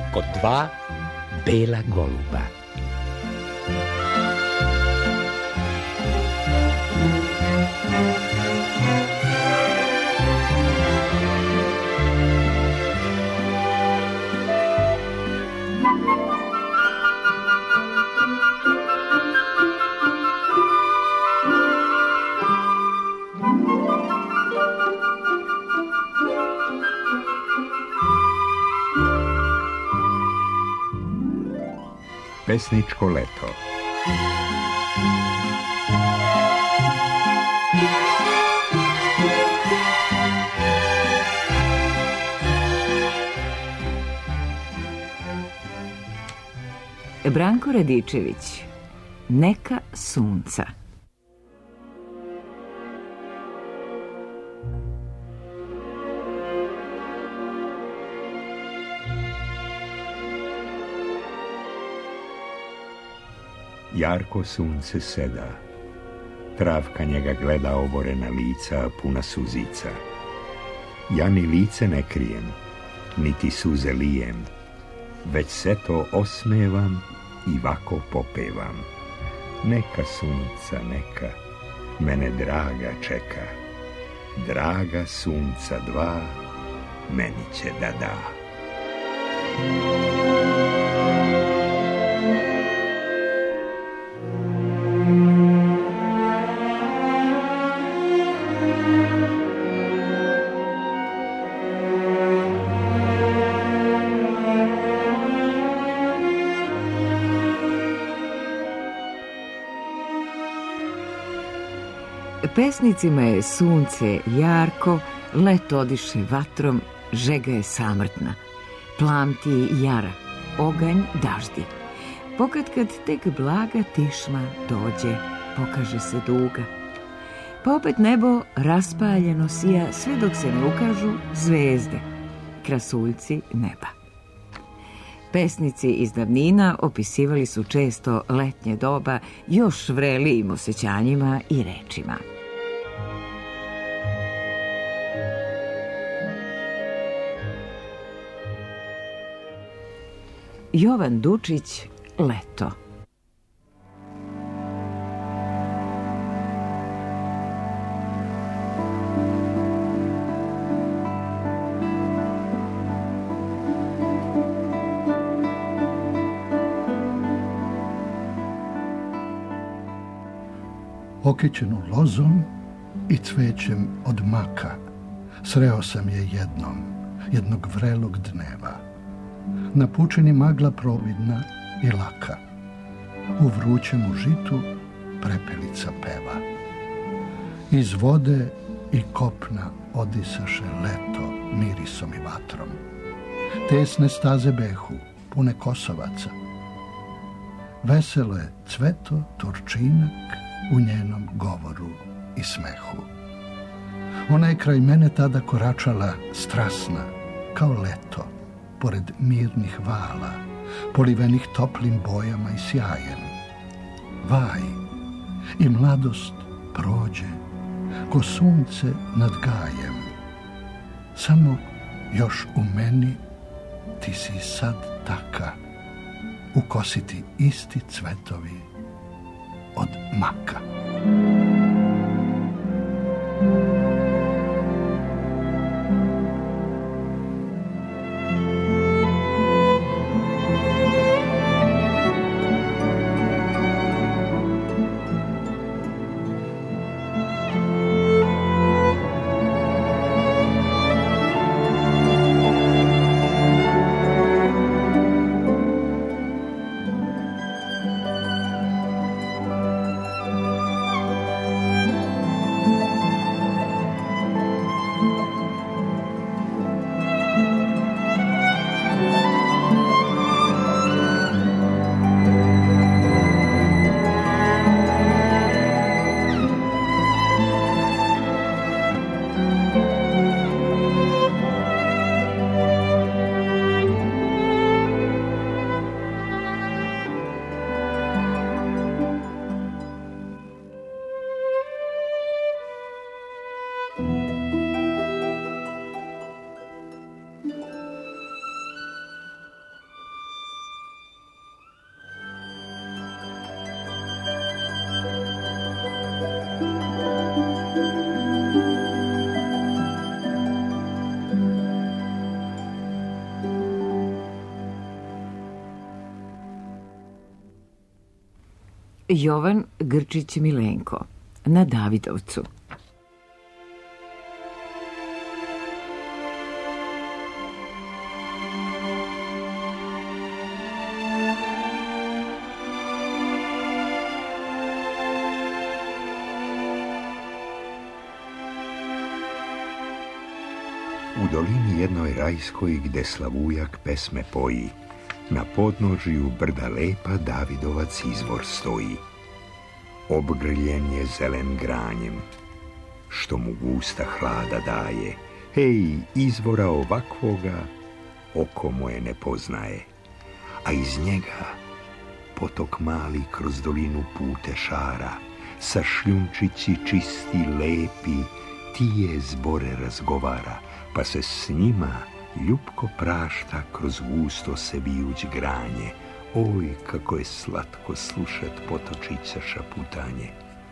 kod dva bela goluba. Pesničko leto. Branko Radičević, Neka sunca. Jarko sunce seda, travka njega gleda oborena lica, puna suzica. Ja ni lice ne krijem, niti suze lijem, već se to osmevam i vako popevam. Neka sunca, neka, mene draga čeka, draga sunca dva, meni će da da. Pesnicima je sunce jarko, let odiše vatrom, žega je samrtna. Plamti jara, oganj daždi. Pokatkad tek blaga tišma dođe, pokaže se duga. Pa opet nebo raspaljeno sija sve dok se ne ukažu zvezde, krasuljci neba. Pesnici iz davnina opisivali su često letnje doba još vrelijim osjećanjima i rečima. Jovan Dučić, Leto. Okićenu lozom i cvećem od maka sreo sam je jednog vrelog dneva. Na pučini magla providna i laka, u vrućemu žitu prepelica peva. Iz vode i kopna odisaše leto mirisom i vatrom. Tesne staze behu, pune kosovaca. Veselo je cveto turčinak u njenom govoru i smehu. Ona je kraj mene tada koračala strasna, kao leto, pored mirnih vala, polivenih toplim bojama i sjajem. Vaj i mladost prođe, ko sunce nad gajem. Samo još u meni ti si sad taka, u kosi ti isti cvetovi od maka. Jovan Grčić Milenko, na Davidovcu. U dolini jednoj rajskoj gde slavujak pesme poji, na podnožju brda lepa Davidovac izvor stoji. Obgrljen je zelen granjem, što mu gusta hlada daje. Hej, izvora ovakvoga oko moje ne poznaje, a iz njega potok mali kroz dolinu pute šara, sa šljunčići čisti, lepi, tije zbore razgovara, pa se s njima ljupko prašta kroz gusto se vijuć granje. Oj, kako je slatko slušat potočića šaputanje.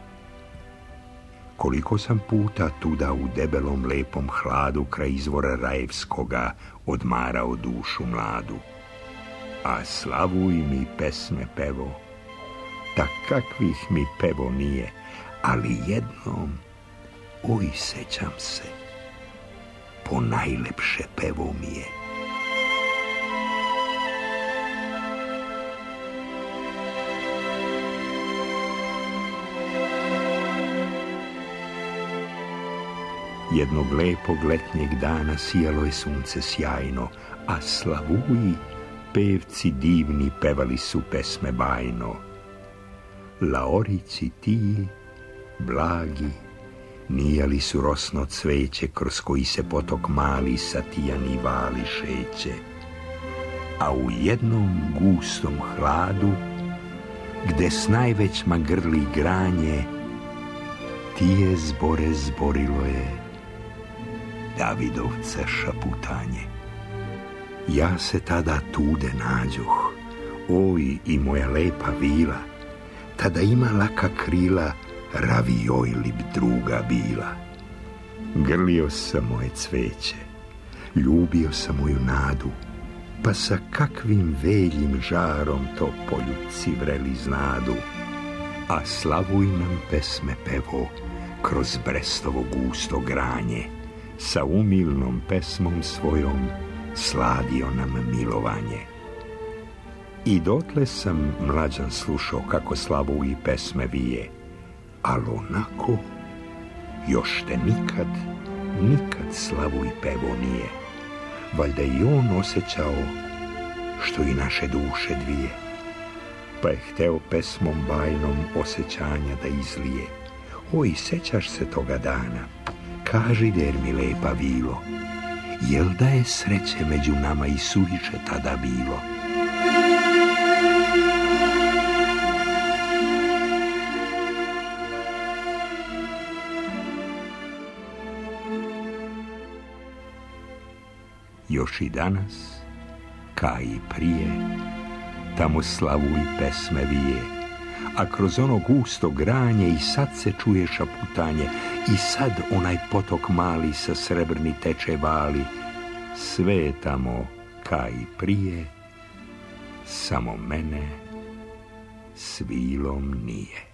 Koliko sam puta tuda u debelom lepom hladu kraj izvora rajevskoga odmarao dušu mladu. A slavuj mi pesme pevo, tak kakvih mi pevo nije, ali jednom, oj, sećam se, ponajlepše pevo mi je. Jednog lepog letnjeg dana sijalo je sunce sjajno, a slavuji, pevci divni, pevali su pesme bajno. Laorici tiji, blagi, nijali su rosno cveće kroz koji se potok mali satijani vali šeće. A u jednom gustom hladu, gde s najvećma grli granje, tije zbore zborilo je Davidovca šaputanje. Ja se tada tude nađoh, oj, i moja lepa vila, tada ima laka krila, ravioj li b druga bila. Grlio sam moje cveće, ljubio sam moju nadu, pa sa kakvim veljim žarom to poljubci vreli znadu. A slavuj nam pesme pevo kroz Brestovo gusto granje, sa umilnom pesmom svojom sladio nam milovanje. I dotle sam mlađan slušao kako slavuji pesme vije, al onako još te nikad slavuj pevo nije. Valjda i on osjećao što i naše duše dvije, pa je hteo pesmom bajnom osjećanja da izlije. Oj, sećaš se toga dana, kaži, der mi lepa vilo, jel da je sreće među nama i suviše tada bilo? Još i danas, ka i prije, tamo slavuj pesme vije, a kroz ono gusto granje i sad se čuje šaputanje, i sad onaj potok mali sa srebrni teče vali. Sve je tamo ka i prije, samo mene s vilom nije.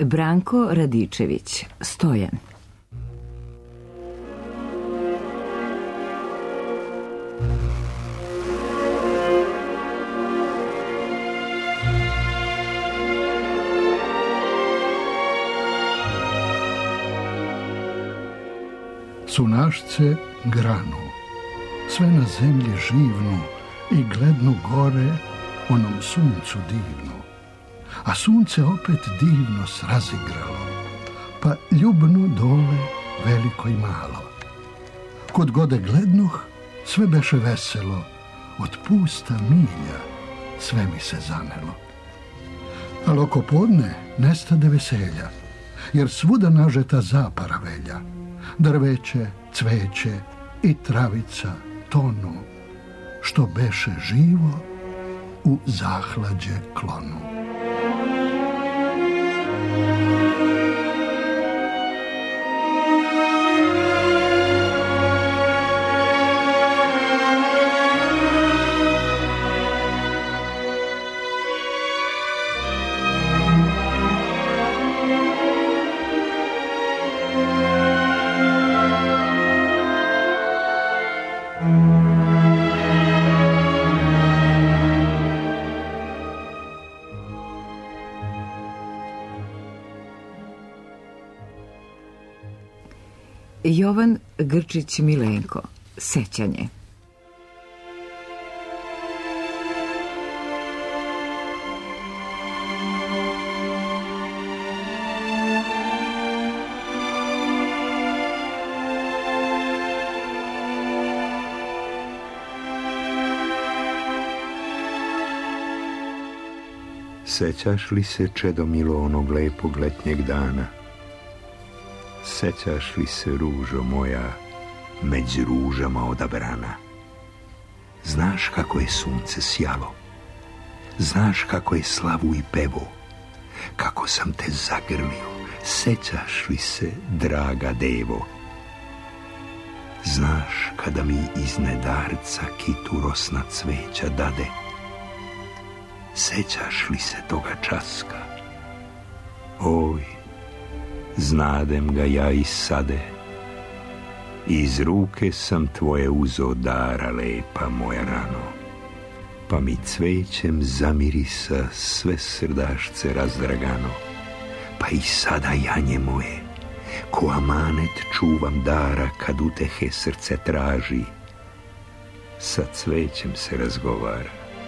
Branko Radičević, Stojan. Sunašce granu, sve na zemlji živnu i glednu gore onom suncu divnu. A sunce opet divno srazigralo, pa ljubnu dole veliko i malo. Kod gode glednuh, sve beše veselo, od pusta milja sve mi se zanelo. Ali oko podne nestade veselja, jer svuda nažeta zapara velja. Drveće, cveće i travica tonu, što beše živo u zahlađe klonu. Jovan Grčić Milenko, Sećanje. Sećaš li se, čedo milo, onog lepog letnjeg dana? Sećaš li se, ružo moja, među ružama odabrana? Znaš kako je sunce sjalo, znaš kako je slavu i pevo, kako sam te zagrlio, sećaš li se, draga devo? Znaš kada mi iz nedarca kitu rosna cveća dade, sećaš li se toga časka? Oj, znadem ga ja i sade, iz ruke sam tvoje uzo dara, lepa moja rano, pa mi cvećem zamirisa sve srdašce razdragano, pa i sada janje moje, ko amanet čuvam dara kad utehe srce traži, sa cvećem se razgovara.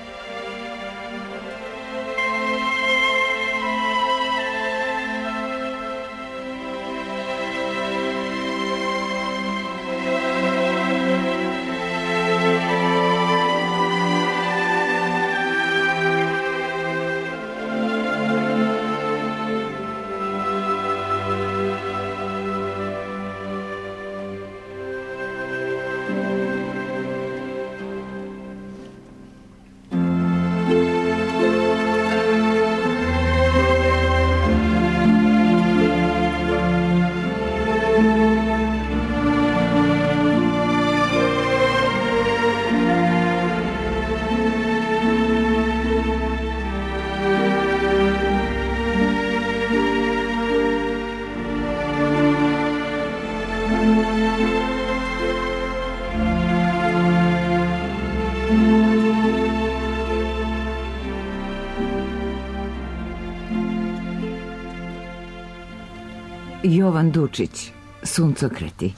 Jovan Dučić, Suncokreti.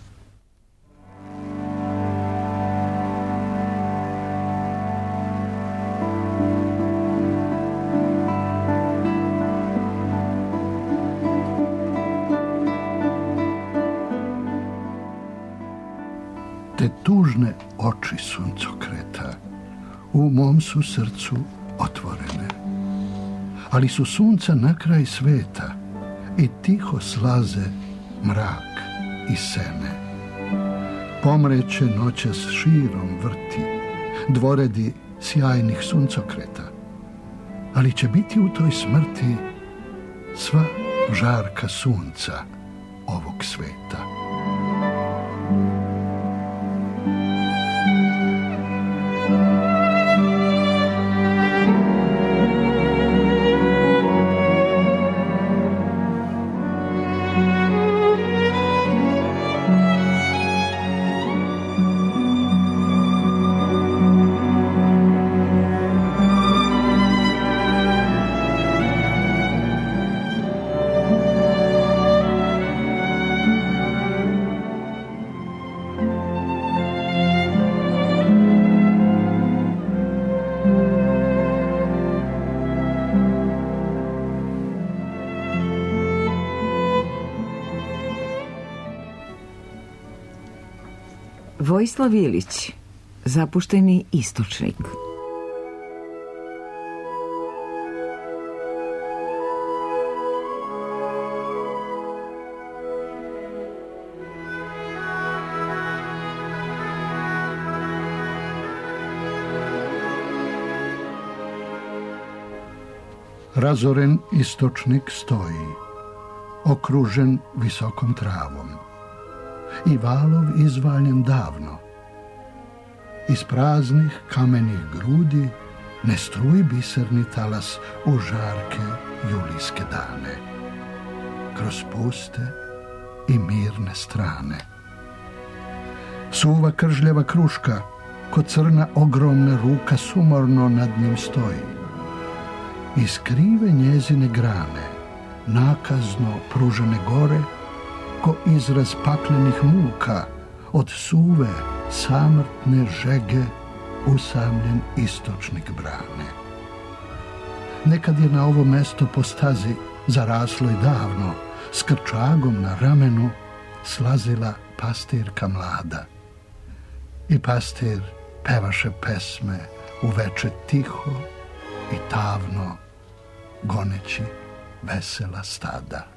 Te tužne oči suncokreta u mom su srcu otvorene, ali su sunca na kraj sveta i tiho slaze mrak i sene. Pomreće noćas širom vrti dvoredi sjajnih suncokreta, ali će biti u toj smrti sva žarka sunca ovog sveta. Vojislav Ilić, Zapušteni istočnik. Razoren istočnik stoji, okružen visokom travom, i valov izvaljen davno. Iz praznih kamenih grudi ne struji biserni talas u žarke julijske dane. Kroz puste i mirne strane. Suva kržljava kruška, ko crna ogromna ruka sumorno nad njim stoji. Iz krive njezine grane, nakazno pružane gore, ko izraz paklenih muka, od suve, samrtne žege, usamljen istočnik brane. Nekad je na ovo mesto po stazi, zaraslo i davno, s krčagom na ramenu, slazila pastirka mlada. I pastir pevaše pesme u veče tiho i tavno, goneći vesela stada.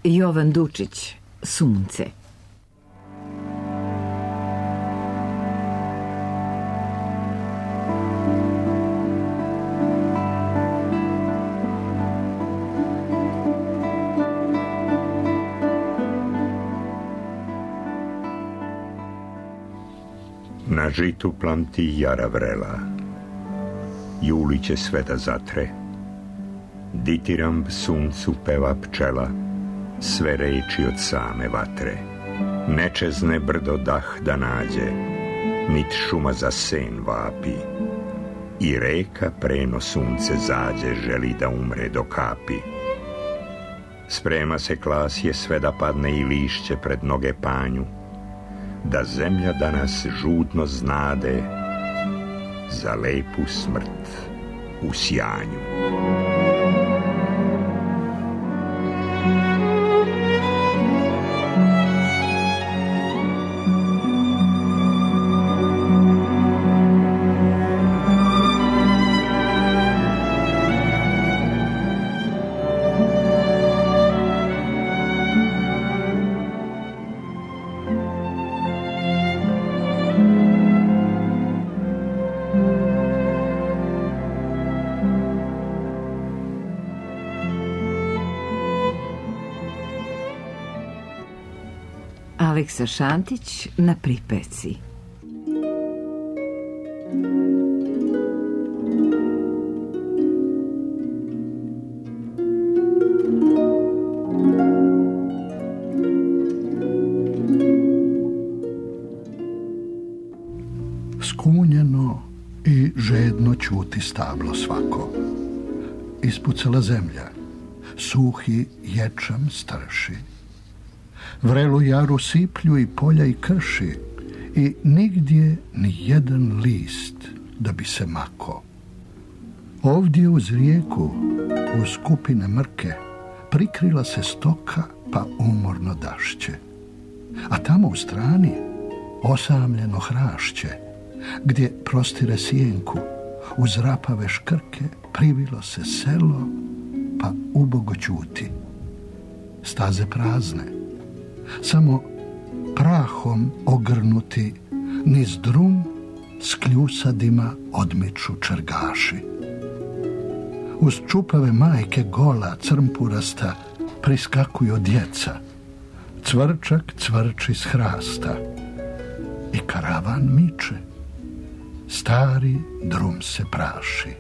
Jovan Dučić, Sunce. Na žitu plamti jara vrela, juli će sve da zatre, ditiramb suncu peva pčela, sve reči od same vatre. Nečezne brdo dah da nađe, nit šuma za sen vapi, i reka preno sunce zađe želi da umre do kapi. Sprema se klasje sve da padne i lišće pred noge panju, da zemlja danas žudno znade za lepu smrt u sjanju. Aleksa Šantić na pripeci. Skunjeno i žedno ćuti stablo svako. Ispucala zemlja, suhi ječam strši. Vrelu jaru siplju i polja i krši, i nigdje ni jedan list da bi se mako. Ovdje uz rijeku, uz skupine mrke, prikrila se stoka pa umorno dašće. A tamo u strani osamljeno hrašće, gdje prostire sjenku, uz rapave škrke privilo se selo pa ubogo ćuti. Staze prazne, samo prahom ogrnuti, niz drum s kljusadima odmiču črgaši. Uz čupave majke gola crmpurasta priskakuju djeca, cvrčak cvrči s hrasta i karavan miče, stari drum se praši.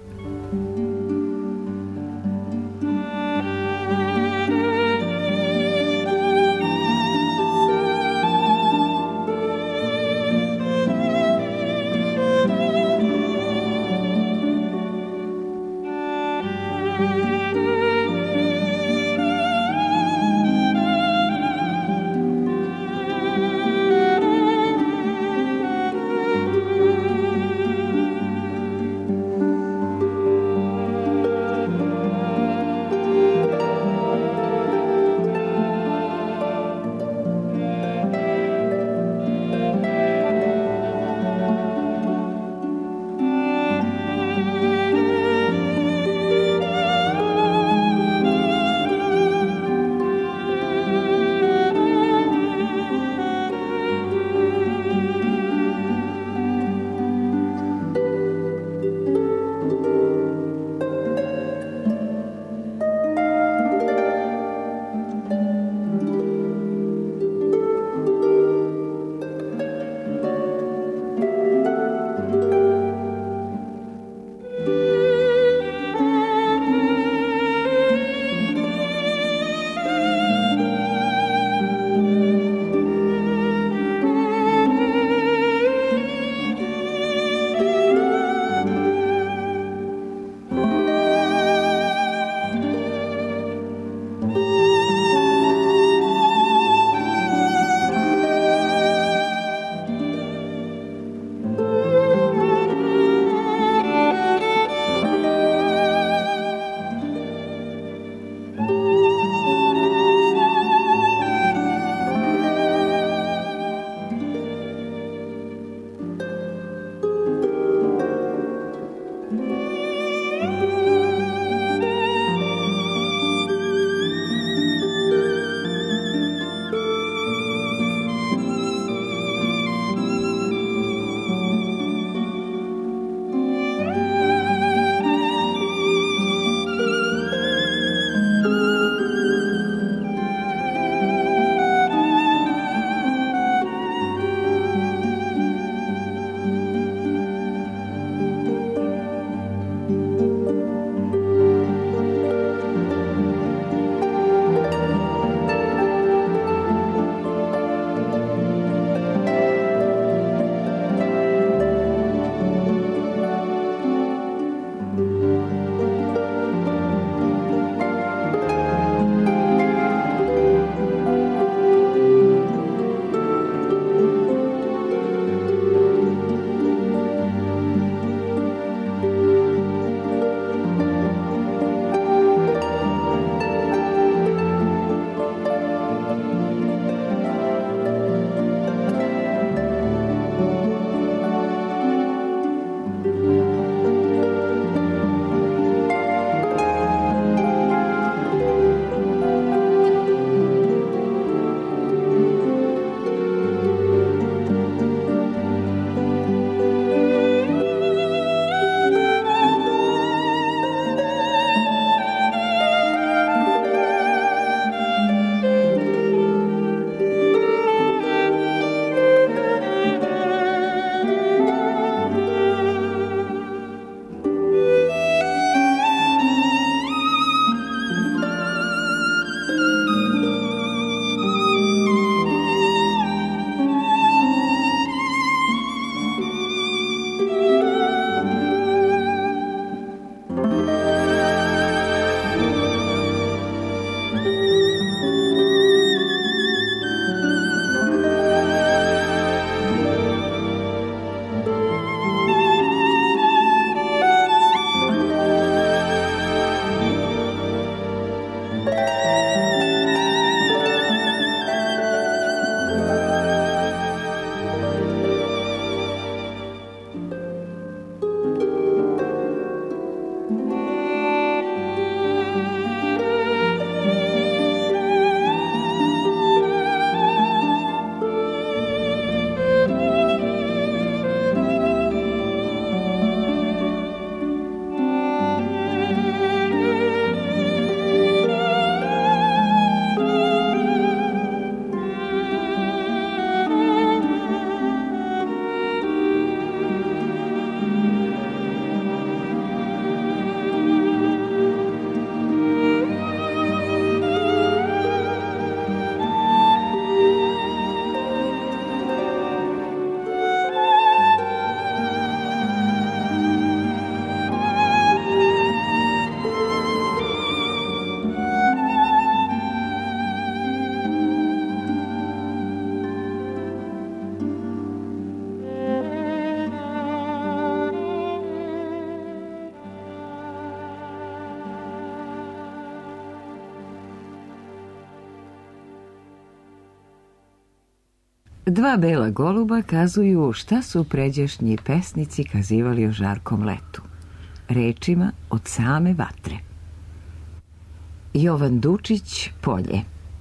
Dva bela goluba kazuju šta su pređašnji pesnici kazivali o žarkom letu. Rečima od same vatre. Jovan Dučić, Polje.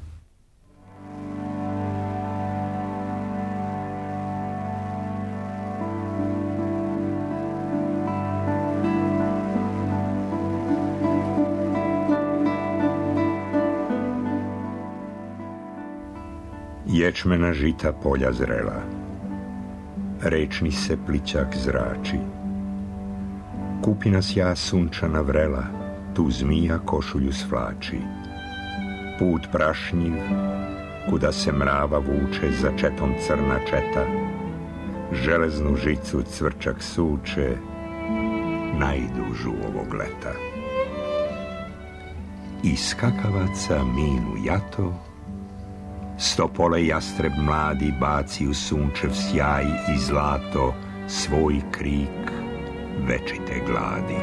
Ječmena žita polja zrela, rečni se plićak zrači. Kupina sja sunčana vrela, tu zmija košulju svlači. Put prašnjiv, kuda se mrava vuče za četom crna četa, železnu žicu cvrčak suče, najdužu ovog leta. Iz skakavaca minu jato, stopole jastreb mladi baci u sunčev sjaj i zlato svoj krik večite gladi.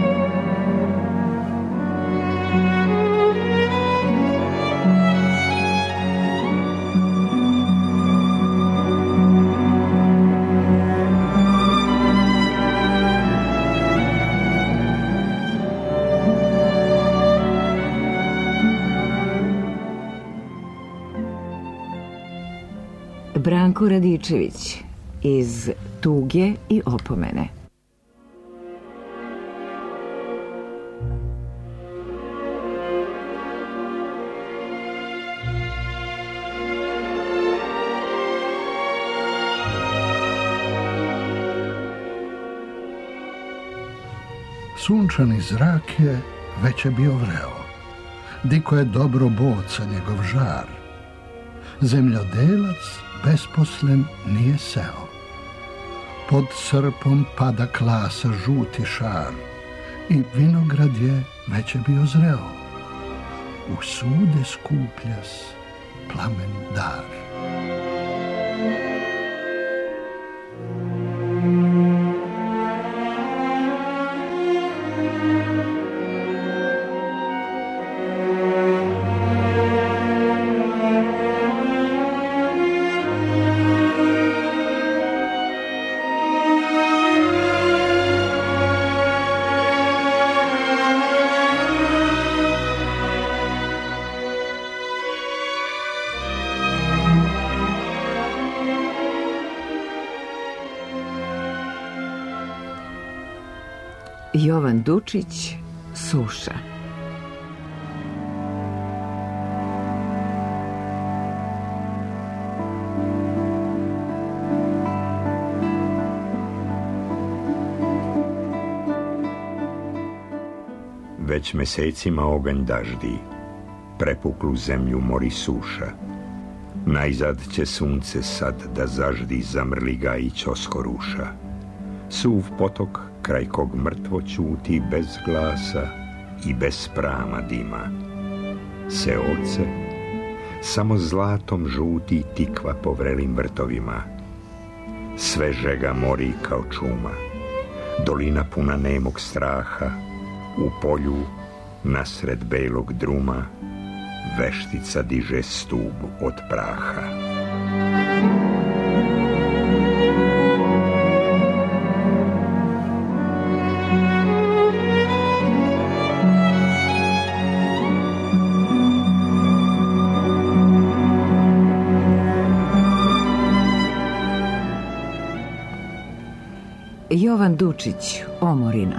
Branko Radičević iz Tuge i opomene. Sunčani zrak je već je bio vreo, diko je dobro boca njegov žar. Zemljodelac besposlen nije seo, pod srpom pada klasa žuti šar i vinograd je već je bio zreo. U sude skupljas plamen dar. Jovan Dučić, Suša. Već mesecima oganj daždi, prepuklu zemlju mori suša. Najzad će sunce sad da zaždi zamrli ga i ćosko ruša. Suv potok kraj kog mrtvo ćuti bez glasa i bez prama dima. Seoce, samo zlatom žuti tikva po vrelim vrtovima. Sve žega mori kao čuma, dolina puna nemog straha, u polju, nasred belog druma, veštica diže stub od praha. Jovan Dučić, Omorina.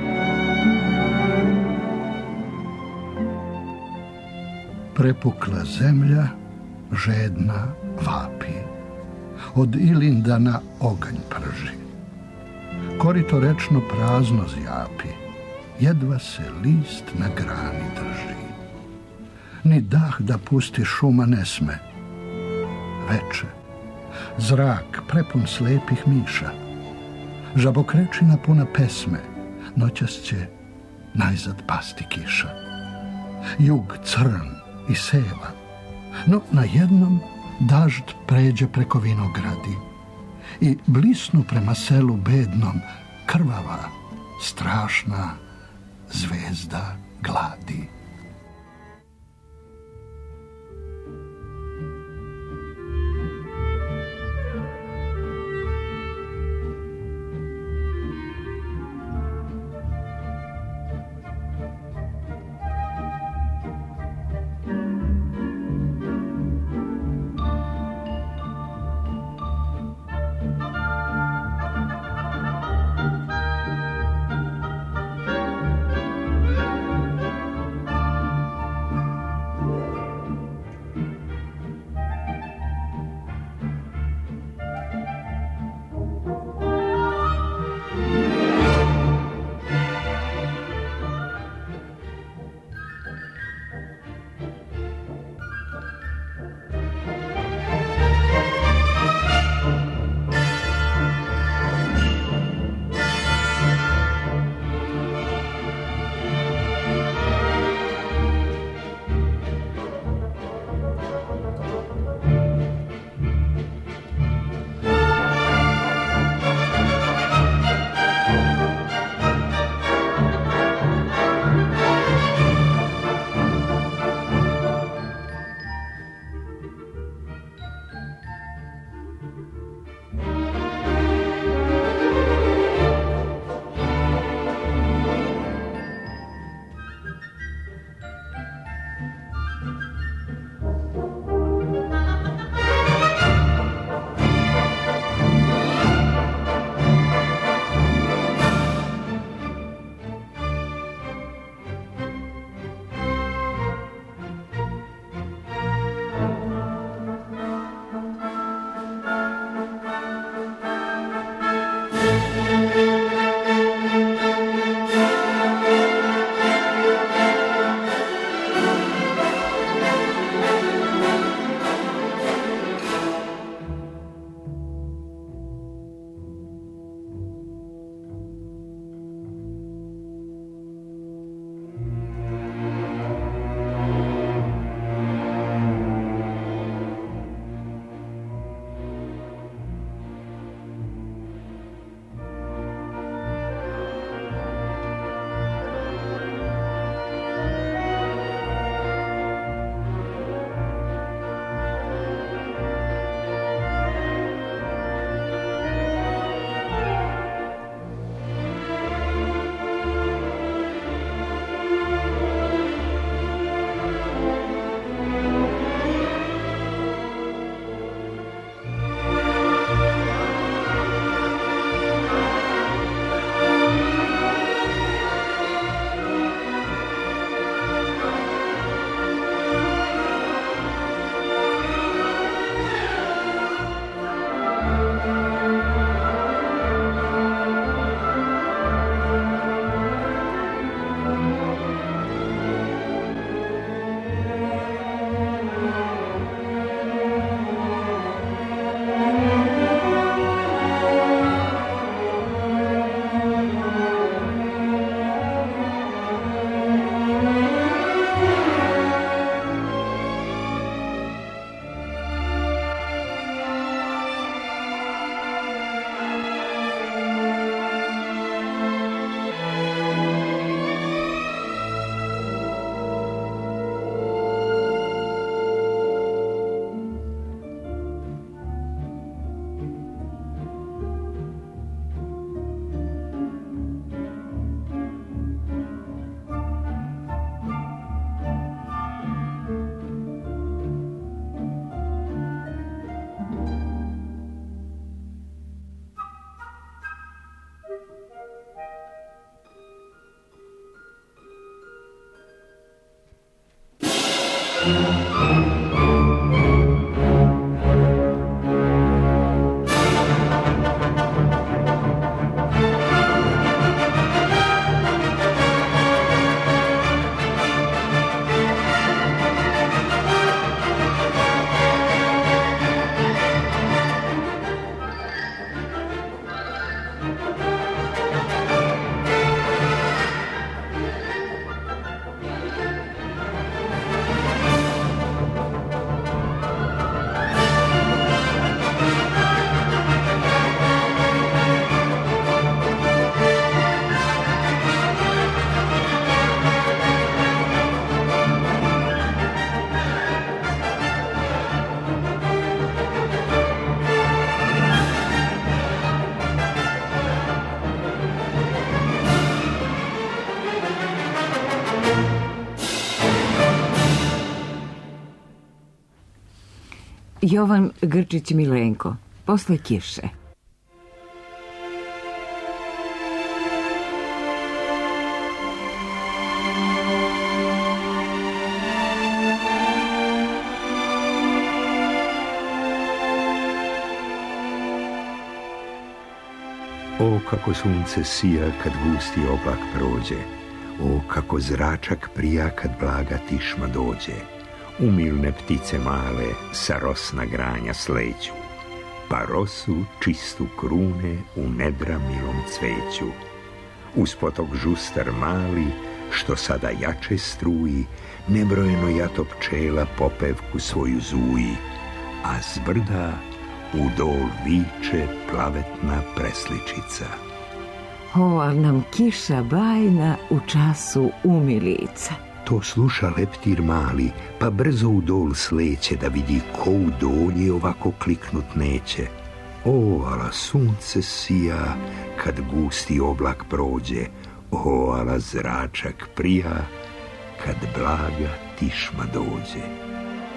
Prepukla zemlja, žedna vapi, od ilindana oganj prži. Korito rečno prazno zjapi, jedva se list na grani drži. Ni dah da pusti šuma ne sme. Veče, zrak prepun slepih miša, žabokrečina puna pesme, noćas će najzad pasti kiša. Jug crn i seva, no najednom dažd pređe preko vinogradi i blisnu prema selu bednom krvava, strašna zvezda gladi. Jovan Grčić Milenko, Posle kiše. O, kako sunce sija kad gusti oblak prođe, o, kako zračak prija kad blaga tišma dođe. Umilne ptice male sa rosna granja sleću, pa rosu čistu krune u nedra milom cveću. Uz potok žustar mali, što sada jače struji, nebrojeno jato pčela popevku svoju zuji, a s brda u dol viče plavetna presličica. O, al nam kiša bajna u času umilica. To sluša leptir mali, pa brzo u dol sleće da vidi ko u dolji ovako kliknut neće. O, ala sunce sija kad gusti oblak prođe, o, ala zračak prija kad blaga tišma dođe.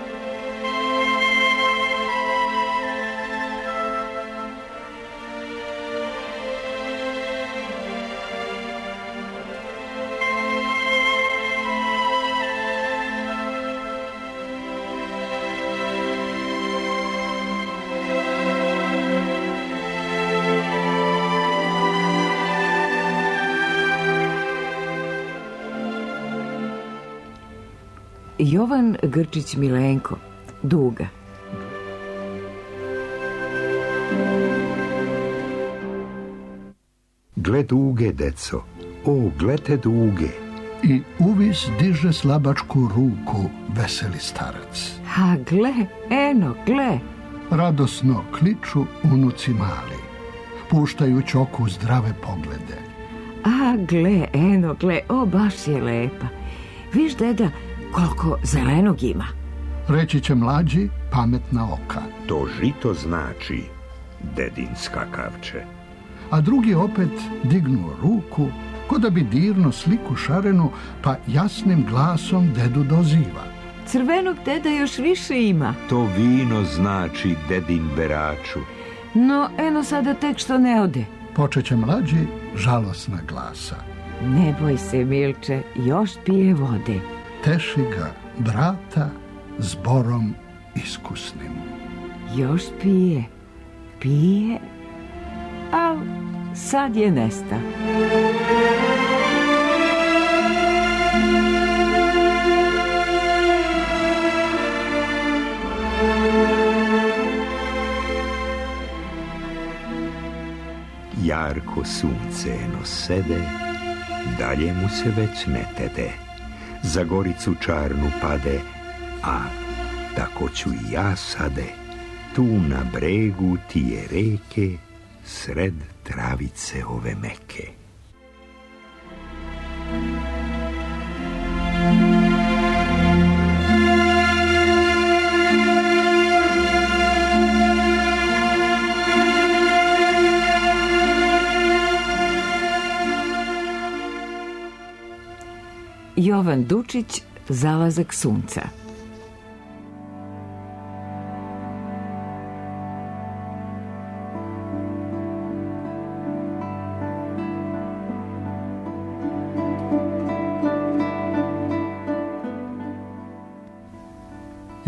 Jovan Grčić Milenko, Duga. Gle duge, deco, o, glete duge. I uvis diže slabačku ruku veseli starac. A gle, eno, gle. Radosno kliču unuci mali, puštajući oku zdrave poglede. A gle, eno, gle, o, baš je lepa. Viš, deda, koliko zelenog ima. Reći će mlađi pametna oka. To žito znači, dedin skakavče. A drugi opet dignu ruku, ko da bi dirno sliku šarenu, pa jasnim glasom dedu doziva. Crvenog deda još više ima. To vino znači, dedin beraču. No, eno sada tek što ne ode. Počeće mlađi žalosna glasa. Ne boj se, Milče, još pije vode. Teši ga brata zborom iskusnim. Još pije, pije, al sad je nesta. Jarko sunce eno sede, dalje mu se već ne tede. Za goricu čarnu pade, a tako ću i ja sade. Tu na bregu ti je reke, sred travice ove meke. Jovan Dučić, Zalazak sunca.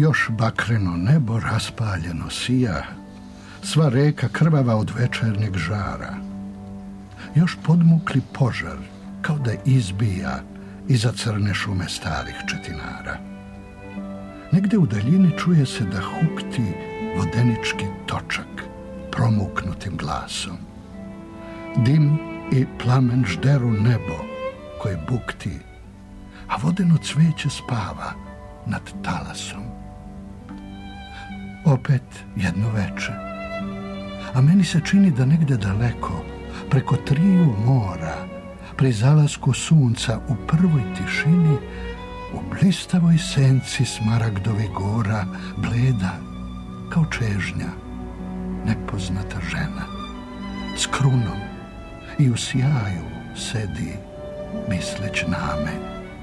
Još bakreno nebo raspaljeno sija, sva reka krvava od večernjeg žara. Još podmukli požar, kao da izbija iza crne šume starih četinara. Negde u daljini čuje se da hukti vodenički točak promuknutim glasom. Dim i plamen žderu nebo koje bukti, a vodeno cveće spava nad talasom. Opet jedno veče, a meni se čini da negde daleko, preko 3 mora, pri zalasku sunca u prvoj tišini, u blistavoj senci smaragdovi gora, bleda kao čežnja, nepoznata žena, s krunom i u sjaju sedi misleć na me.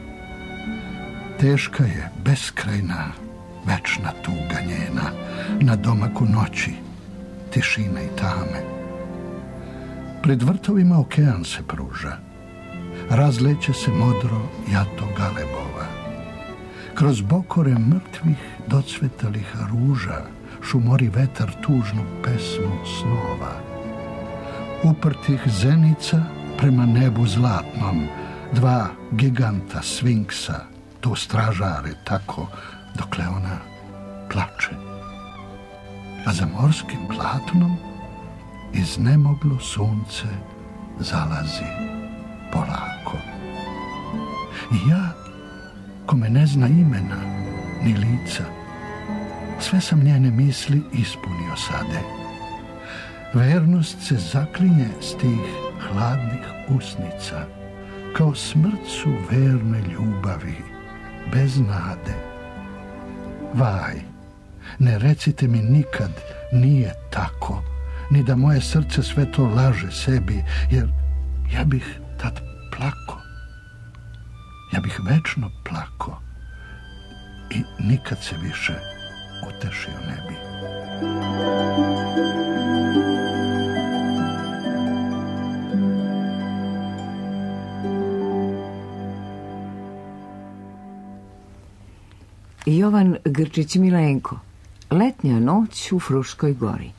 Teška je, beskrajna, večna tuga njena, na domaku noći, tišine i tame. Pred vrtovima okean se pruža, razleće se modro jato galebova. Kroz bokore mrtvih docvetalih ruža šumori vetar tužnu pesmu snova. Uprtih zenica prema nebu zlatnom, 2 giganta sfinksa tu stražare tako dokle ona plače. A za morskim platnom iznemoglo sunce zalazi polako. I ja, kome ne zna imena ni lica, sve sam njene misli ispunio sade. Vernost se zaklinje s tih hladnih usnica, kao smrt su verne ljubavi, bez nade. Vaj, ne recite mi nikad nije tako, ni da moje srce sve to laže sebi, jer ja bih tad plako. Ja bih večno plako i nikad se više utešio ne bi. Jovan Grčić-Milenko, Letnja noć u Fruškoj gori.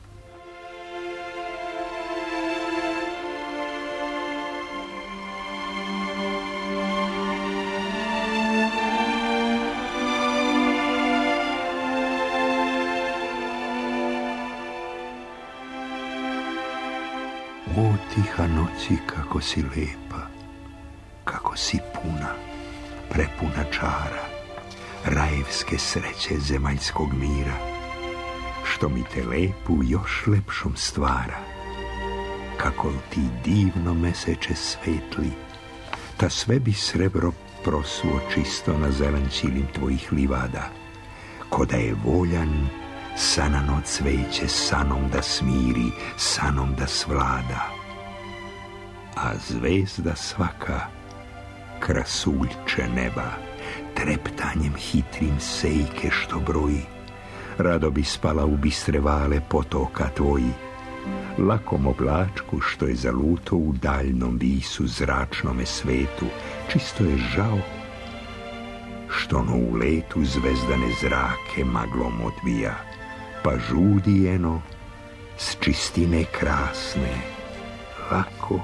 O tiha noći, kako si lepa, kako si puna, prepuna čara, rajevske sreće zemaljskog mira, što mi te lepu još lepšom stvara. Kako ti divno meseče svetli, ta sve bi srebro prosuo čisto na zelenčilim tvojih livada, ko da je voljan sanano cveće sanom da smiri, sanom da svlada. A zvezda svaka, krasuljče neba, treptanjem hitrim sejke što broji, rado bi spala u bistre vale potoka tvoji, lakom oblačku što je zaluto u daljnom visu zračnome svetu, čisto je žao što no u letu zvezdane zrake maglom odbija, pa žudi eno s čistine krasne, lako,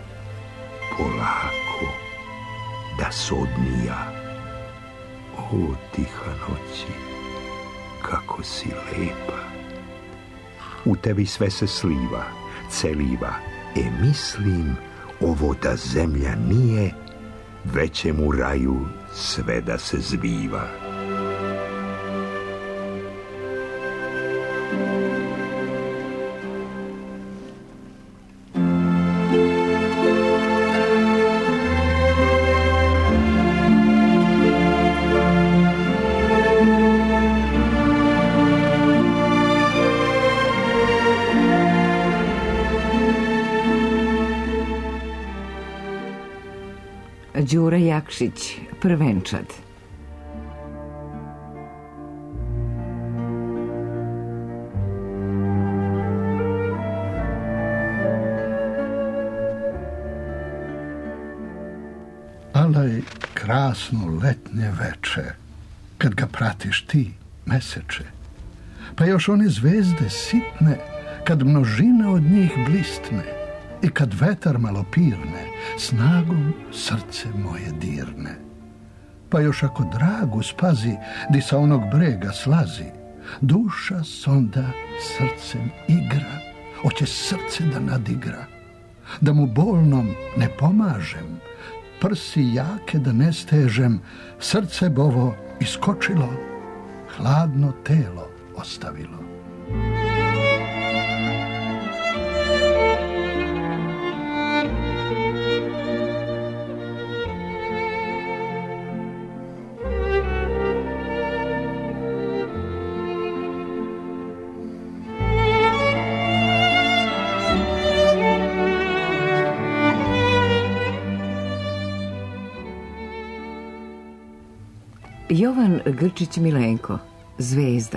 polako, da sodnija. O tiha noći, kako si lepa. U tebi sve se sliva, celiva, mislim ovo da zemlja nije, većem u raju sve da se zbiva. Đura Jakšić, Prvenčad. Alaj krasno letnje veče, kad ga pratiš ti, meseče, pa još one zvezde sitne, kad množina od njih blistne i kad vetar malo pirne, snagom srce moje dirne. Pa još ako dragu spazi, di sa onog brega slazi, duša sonda srcem igra, hoće srce da nadigra, da mu bolnom ne pomažem, prsi jake da ne stežem, srce bovo iskočilo, hladno telo ostavilo. Jovan Grčić Milenko, Zvezda.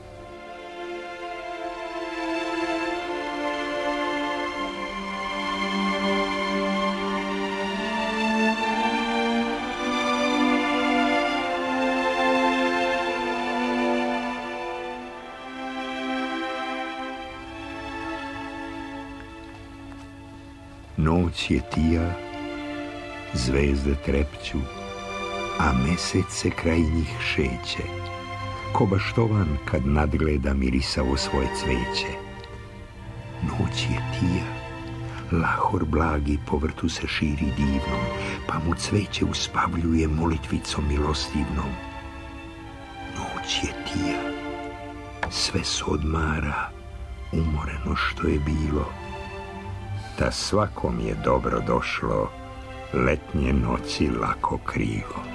Noć je tija, zvezde trepću, a mesec se kraj njih šeće, ko baštovan kad nadgleda mirisavo svoje cveće. Noć je tija, lahor blagi po vrtu se širi divnom, pa mu cveće uspavljuje molitvicom milostivnom. Noć je tija, sve se odmara, umoreno što je bilo, ta svakom je dobro došlo letnje noći lako krilo.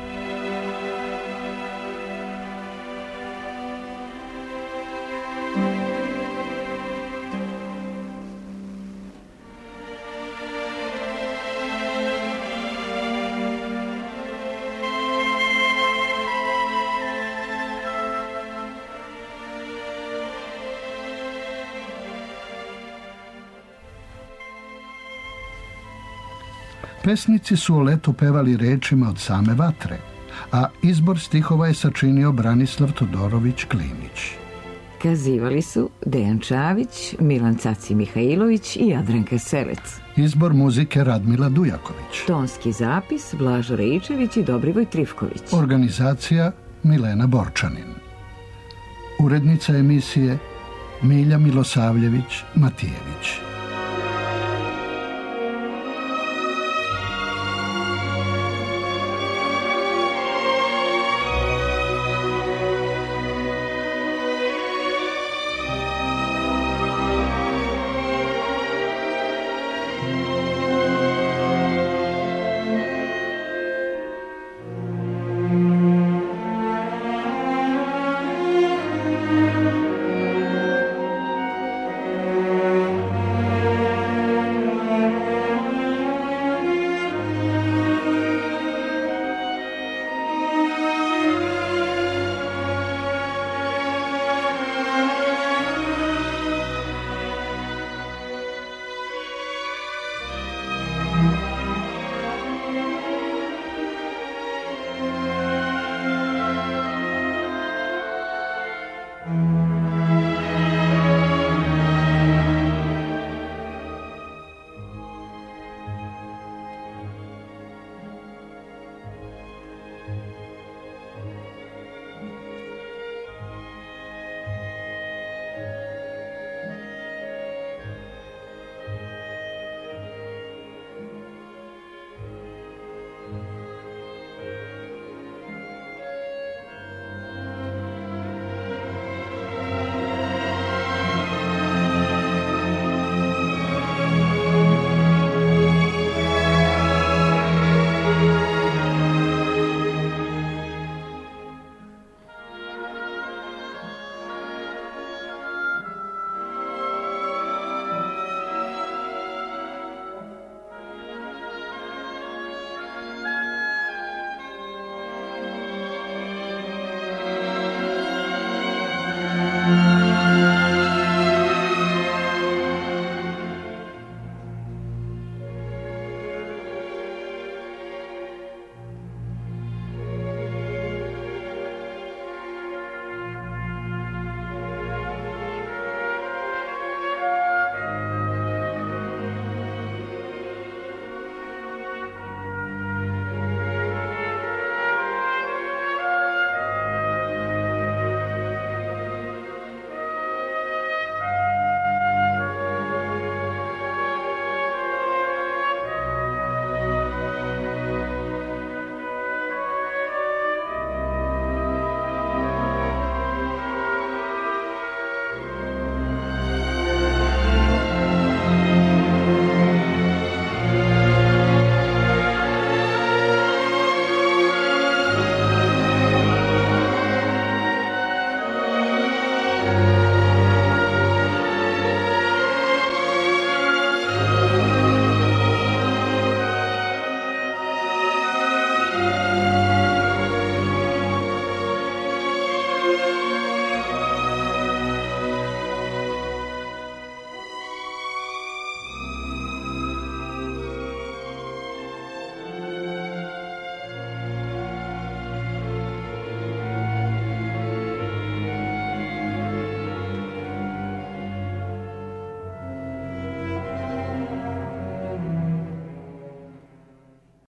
Pesnici su o letu pevali rečima od same vatre, a izbor stihova je sačinio Branislav Todorović Klinić. Kazivali su Dejan Čavić, Milan Caci Mihajlović i Jadranka Selec. Izbor muzike Radmila Dujaković. Tonski zapis Blažo Rejčević i Dobrivoj Trifković. Organizacija Milena Borčanin. Urednica emisije Milja Milosavljević Matijević.